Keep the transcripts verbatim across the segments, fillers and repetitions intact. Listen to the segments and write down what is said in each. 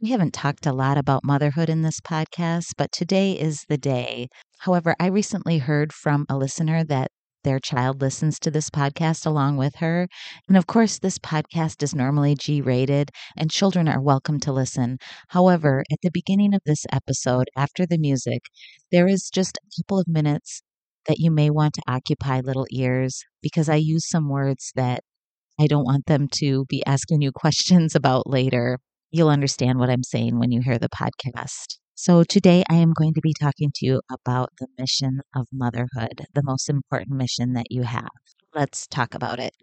We haven't talked a lot about motherhood in this podcast, but today is the day. However, I recently heard from a listener that their child listens to this podcast along with her. And of course, this podcast is normally G rated and children are welcome to listen. However, at the beginning of this episode, after the music, there is just a couple of minutes that you may want to occupy little ears because I use some words that I don't want them to be asking you questions about later. You'll understand what I'm saying when you hear the podcast. So, today I am going to be talking to you about the mission of motherhood, the most important mission that you have. Let's talk about it.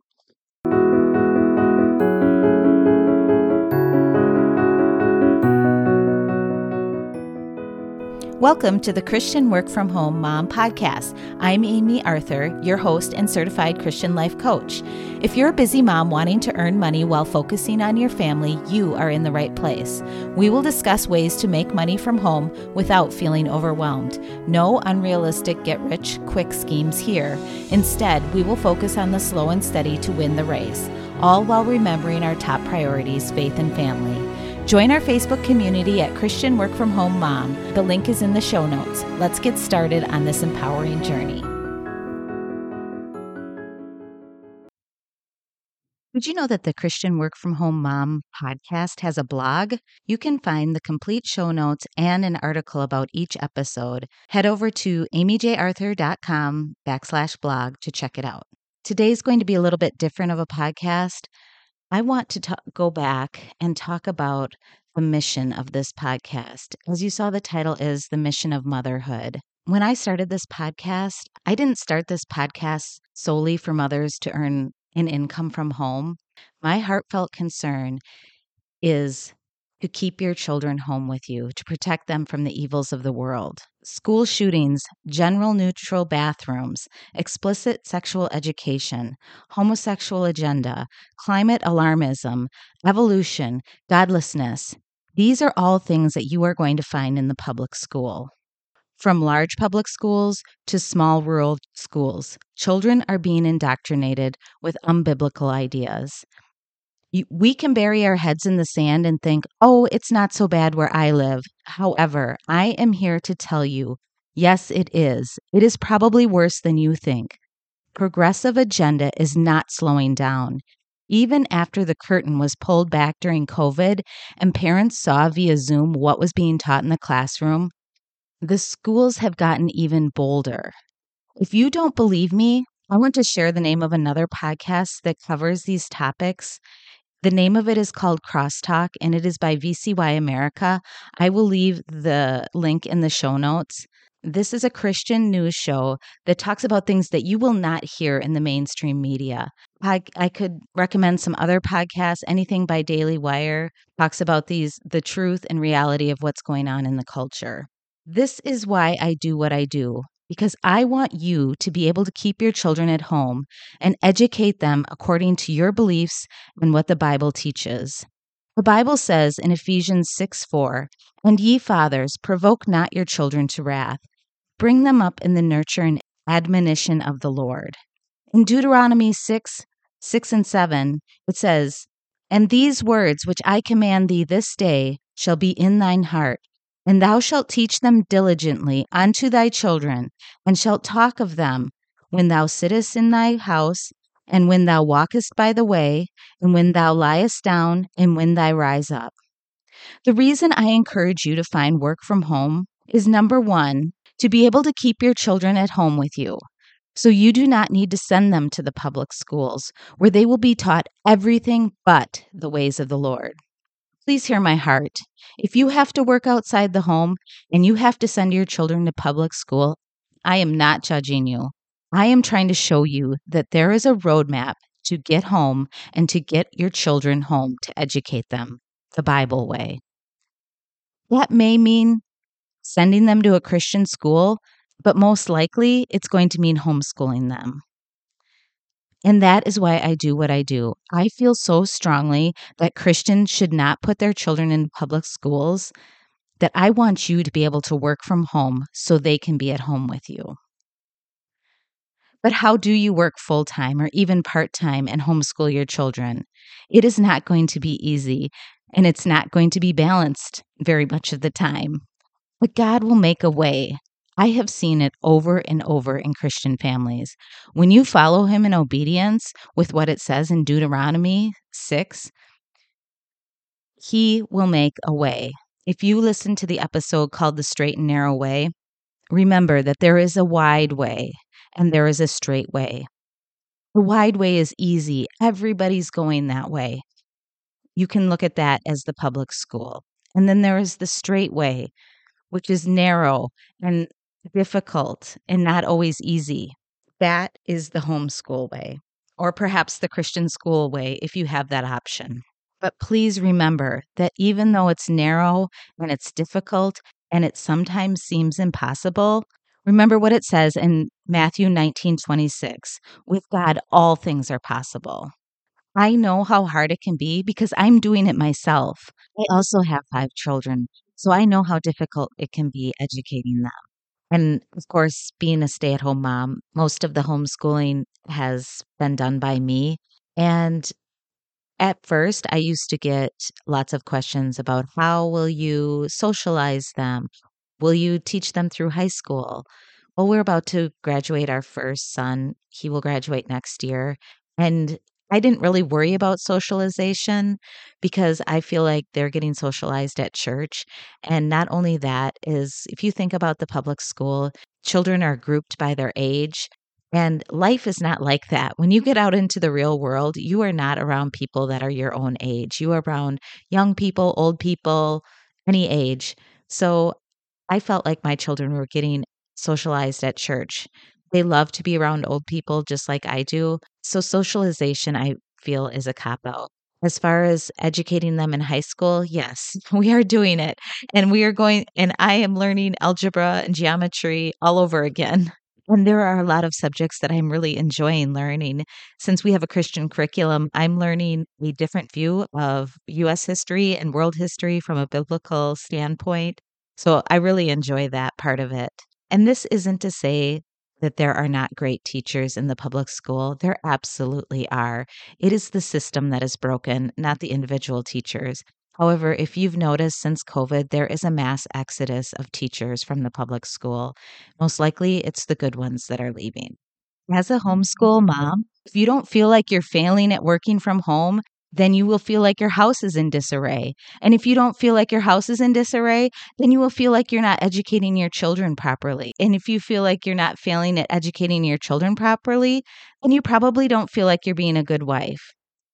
Welcome to the Christian Work From Home Mom Podcast. I'm Amy Arthur, your host and certified Christian life coach. If you're a busy mom wanting to earn money while focusing on your family, you are in the right place. We will discuss ways to make money from home without feeling overwhelmed. No unrealistic get-rich-quick schemes here. Instead, we will focus on the slow and steady to win the race, all while remembering our top priorities, faith and family. Join our Facebook community at Christian Work From Home Mom. The link is in the show notes. Let's get started on this empowering journey. Did you know that the Christian Work From Home Mom podcast has a blog? You can find the complete show notes and an article about each episode. Head over to amyjarthur.com backslash blog to check it out. Today's going to be a little bit different of a podcast. I want to ta- go back and talk about the mission of this podcast. As you saw, the title is The Mission of Motherhood. When I started this podcast, I didn't start this podcast solely for mothers to earn an income from home. My heartfelt concern is to keep your children home with you, to protect them from the evils of the world. School shootings, general neutral bathrooms, explicit sexual education, homosexual agenda, climate alarmism, evolution, godlessness. These are all things that you are going to find in the public school. From large public schools to small rural schools, children are being indoctrinated with unbiblical ideas. We can bury our heads in the sand and think, oh, it's not so bad where I live. However, I am here to tell you, yes, it is. It is probably worse than you think. Progressive agenda is not slowing down. Even after the curtain was pulled back during COVID and parents saw via Zoom what was being taught in the classroom, the schools have gotten even bolder. If you don't believe me, I want to share the name of another podcast that covers these topics. The name of it is called Crosstalk, and it is by V C Y America. I will leave the link in the show notes. This is a Christian news show that talks about things that you will not hear in the mainstream media. I, I could recommend some other podcasts. Anything by Daily Wire talks about these, the truth and reality of what's going on in the culture. This is why I do what I do, because I want you to be able to keep your children at home and educate them according to your beliefs and what the Bible teaches. The Bible says in Ephesians six four, "And ye fathers, provoke not your children to wrath. Bring them up in the nurture and admonition of the Lord." In Deuteronomy six, six and seven, it says, "And these words which I command thee this day shall be in thine heart, and thou shalt teach them diligently unto thy children, and shalt talk of them when thou sittest in thy house, and when thou walkest by the way, and when thou liest down, and when thou rise up." The reason I encourage you to find work from home is, number one, to be able to keep your children at home with you. So you do not need to send them to the public schools, where they will be taught everything but the ways of the Lord. Please hear my heart. If you have to work outside the home and you have to send your children to public school, I am not judging you. I am trying to show you that there is a roadmap to get home and to get your children home to educate them the Bible way. That may mean sending them to a Christian school, but most likely it's going to mean homeschooling them. And that is why I do what I do. I feel so strongly that Christians should not put their children in public schools that I want you to be able to work from home so they can be at home with you. But how do you work full-time or even part-time and homeschool your children? It is not going to be easy. and it's not going to be balanced very much of the time. But God will make a way. I have seen it over and over in Christian families. When you follow Him in obedience with what it says in Deuteronomy six, He will make a way. If you listen to the episode called The Straight and Narrow Way, remember that there is a wide way and there is a straight way. The wide way is easy. Everybody's going that way. You can look at that as the public school. And then there is the straight way, which is narrow and difficult and not always easy. That is the homeschool way, or perhaps the Christian school way if you have that option. But please remember that even though it's narrow and it's difficult and it sometimes seems impossible, remember what it says in Matthew nineteen twenty-six. With God, all things are possible. I know how hard it can be because I'm doing it myself. I also have five children, so I know how difficult it can be educating them. And of course, being a stay at home mom, most of the homeschooling has been done by me. And at first, I used to get lots of questions about how will you socialize them? Will you teach them through high school? Well, we're about to graduate our first son. He will graduate next year. And I didn't really worry about socialization because I feel like they're getting socialized at church. And not only that is if you think about the public school, children are grouped by their age. And life is not like that. When you get out into the real world, you are not around people that are your own age. You are around young people, old people, any age. So I felt like my children were getting socialized at church. They love to be around old people just like I do. So socialization, I feel, is a cop out. As far as educating them in high school, yes, we are doing it. And we are going, and I am learning algebra and geometry all over again. And there are a lot of subjects that I'm really enjoying learning. Since we have a Christian curriculum, I'm learning a different view of U S history and world history from a biblical standpoint. So I really enjoy that part of it. And this isn't to say that there are not great teachers in the public school. There absolutely are. It is the system that is broken, not the individual teachers. However, if you've noticed since COVID, there is a mass exodus of teachers from the public school. Most likely, it's the good ones that are leaving. As a homeschool mom, if you don't feel like you're failing at working from home, then you will feel like your house is in disarray. And if you don't feel like your house is in disarray, then you will feel like you're not educating your children properly. And if you feel like you're not failing at educating your children properly, then you probably don't feel like you're being a good wife.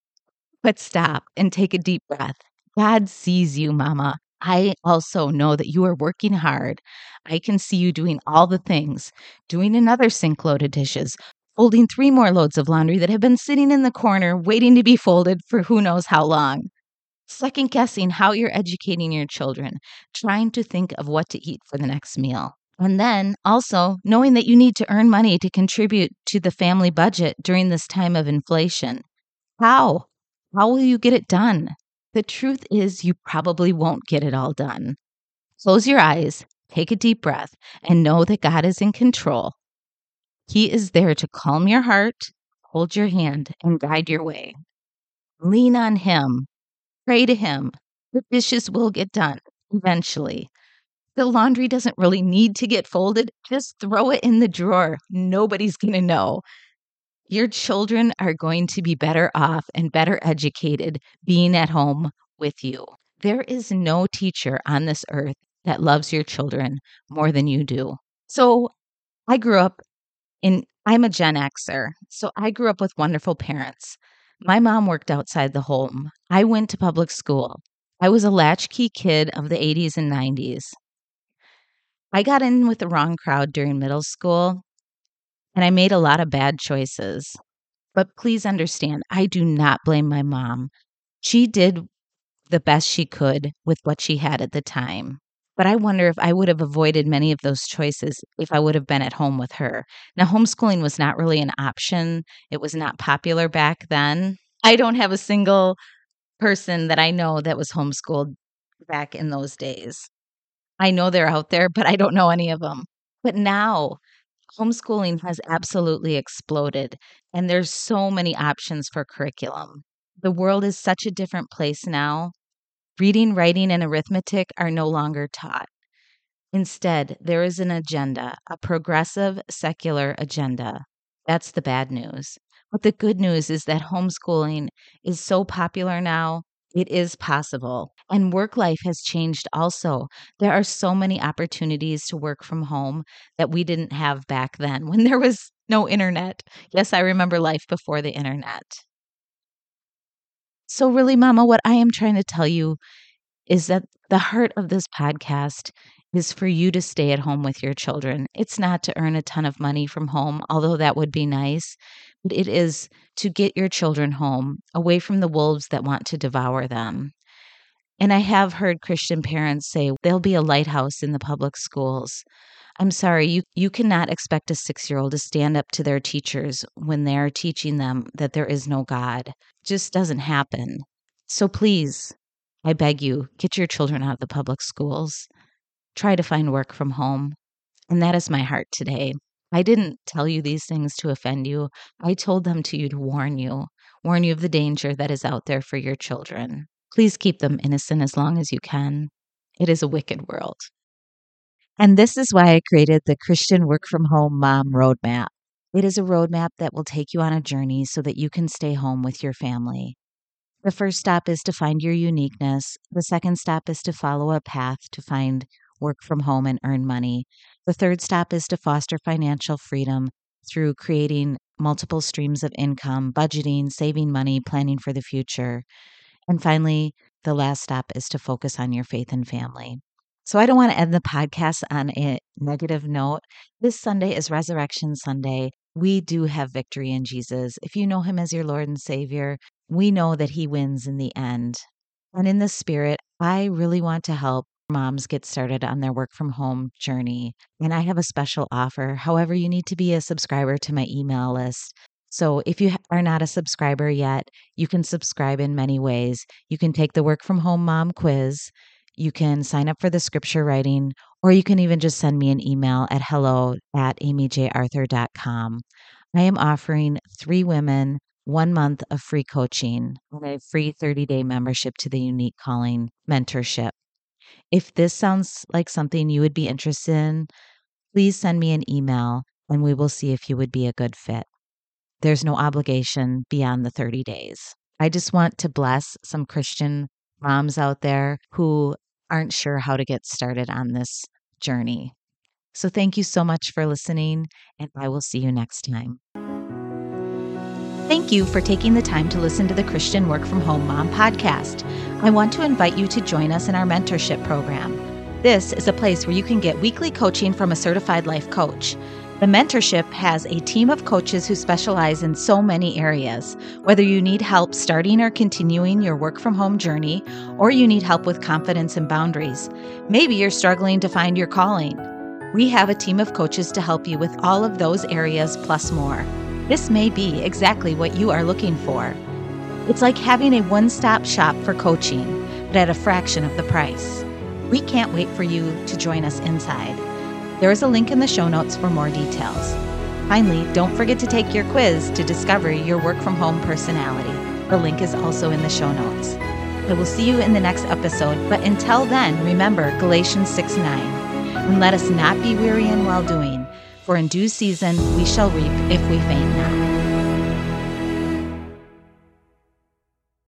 But stop and take a deep breath. God sees you, Mama. I also know that you are working hard. I can see you doing all the things, doing another sink load of dishes, folding three more loads of laundry that have been sitting in the corner waiting to be folded for who knows how long. Second guessing how you're educating your children, trying to think of what to eat for the next meal. And then also knowing that you need to earn money to contribute to the family budget during this time of inflation. How? How will you get it done? The truth is, you probably won't get it all done. Close your eyes, take a deep breath, and know that God is in control. He is there to calm your heart, hold your hand, and guide your way. Lean on Him. Pray to Him. The dishes will get done eventually. The laundry doesn't really need to get folded. Just throw it in the drawer. Nobody's going to know. Your children are going to be better off and better educated being at home with you. There is no teacher on this earth that loves your children more than you do. So I grew up in, I'm a Gen Xer, so I grew up with wonderful parents. My mom worked outside the home. I went to public school. I was a latchkey kid of the eighties and nineties. I got in with the wrong crowd during middle school, and I made a lot of bad choices. But please understand, I do not blame my mom. She did the best she could with what she had at the time. But I wonder if I would have avoided many of those choices if I would have been at home with her. Now, homeschooling was not really an option. It was not popular back then. I don't have a single person that I know that was homeschooled back in those days. I know they're out there, but I don't know any of them. But now, homeschooling has absolutely exploded, and there's so many options for curriculum. The world is such a different place now. Reading, writing, and arithmetic are no longer taught. Instead, there is an agenda, a progressive secular agenda. That's the bad news. But the good news is that homeschooling is so popular now, it is possible. And work life has changed also. There are so many opportunities to work from home that we didn't have back then when there was no internet. Yes, I remember life before the internet. So, really, Mama, what I am trying to tell you is that the heart of this podcast is for you to stay at home with your children. It's not to earn a ton of money from home, although that would be nice, but it is to get your children home, away from the wolves that want to devour them. And I have heard Christian parents say there'll be a lighthouse in the public schools. I'm sorry, you, you cannot expect a six-year-old to stand up to their teachers when they're teaching them that there is no God. It just doesn't happen. So please, I beg you, get your children out of the public schools. Try to find work from home. And that is my heart today. I didn't tell you these things to offend you. I told them to you to warn you, warn you of the danger that is out there for your children. Please keep them innocent as long as you can. It is a wicked world. And this is why I created the Christian Work from Home Mom Roadmap. It is a roadmap that will take you on a journey so that you can stay home with your family. The first stop is to find your uniqueness. The second stop is to follow a path to find work from home and earn money. The third stop is to foster financial freedom through creating multiple streams of income, budgeting, saving money, planning for the future. And finally, the last stop is to focus on your faith and family. So I don't want to end the podcast on a negative note. This Sunday is Resurrection Sunday. We do have victory in Jesus. If you know him as your Lord and Savior, we know that he wins in the end. And in the spirit, I really want to help moms get started on their work from home journey. And I have a special offer. However, you need to be a subscriber to my email list. So if you are not a subscriber yet, you can subscribe in many ways. You can take the Work from Home Mom quiz. You can sign up for the scripture writing, or you can even just send me an email at hello at amy j arthur dot com. I am offering three women one month of free coaching and a free thirty-day membership to the Unique Calling Mentorship. If this sounds like something you would be interested in, please send me an email and we will see if you would be a good fit. There's no obligation beyond the thirty days. I just want to bless some Christian moms out there who aren't sure how to get started on this journey. So thank you so much for listening, and I will see you next time. Thank you for taking the time to listen to the Christian Work from Home Mom podcast. I want to invite you to join us in our mentorship program. This is a place where you can get weekly coaching from a certified life coach. The mentorship has a team of coaches who specialize in so many areas. Whether you need help starting or continuing your work from home journey, or you need help with confidence and boundaries, maybe you're struggling to find your calling. We have a team of coaches to help you with all of those areas plus more. This may be exactly what you are looking for. It's like having a one-stop shop for coaching, but at a fraction of the price. We can't wait for you to join us inside. There is a link in the show notes for more details. Finally, don't forget to take your quiz to discover your work from home personality. The link is also in the show notes. I will see you in the next episode, but until then, remember Galatians six nine. And let us not be weary in well-doing, for in due season we shall reap if we faint not.